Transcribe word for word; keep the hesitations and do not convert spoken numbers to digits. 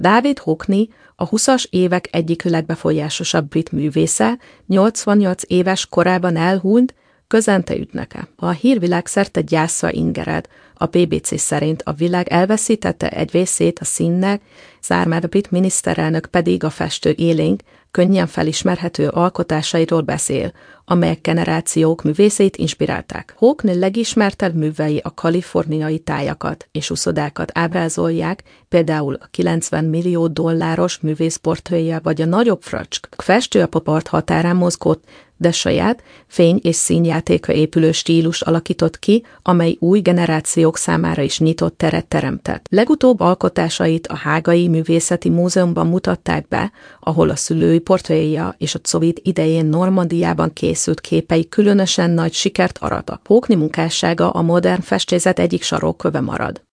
David Hockney a huszas évek egyik legbefolyásosabb brit művésze, nyolcvannyolc éves korában elhunyt, közente ügynöke. A hírvilág szerte gyászra ingered, a bé bé cé szerint a világ elveszítette egy részét a színnek, Starmer brit miniszterelnök pedig a festő élénk, könnyen felismerhető alkotásairól beszél, amelyek generációk művészeit inspirálták. Hockney legismertebb művei a kaliforniai tájakat és uszodákat ábrázolják, például a kilencven millió dolláros művészportréja vagy a nagyobb fröcsk. A festő a pop-art határán mozgott, de saját fény- és színjátékra épülő stílus alakított ki, amely új generációk számára is nyitott teret teremtett. Legutóbb alkotásait a Hágai Művészeti Múzeumban mutatták be, ahol a szülői portréja és a szovjet idején Normandiában készült képei különösen nagy sikert arattak. Hockney munkássága a modern festészet egyik sarokköve marad.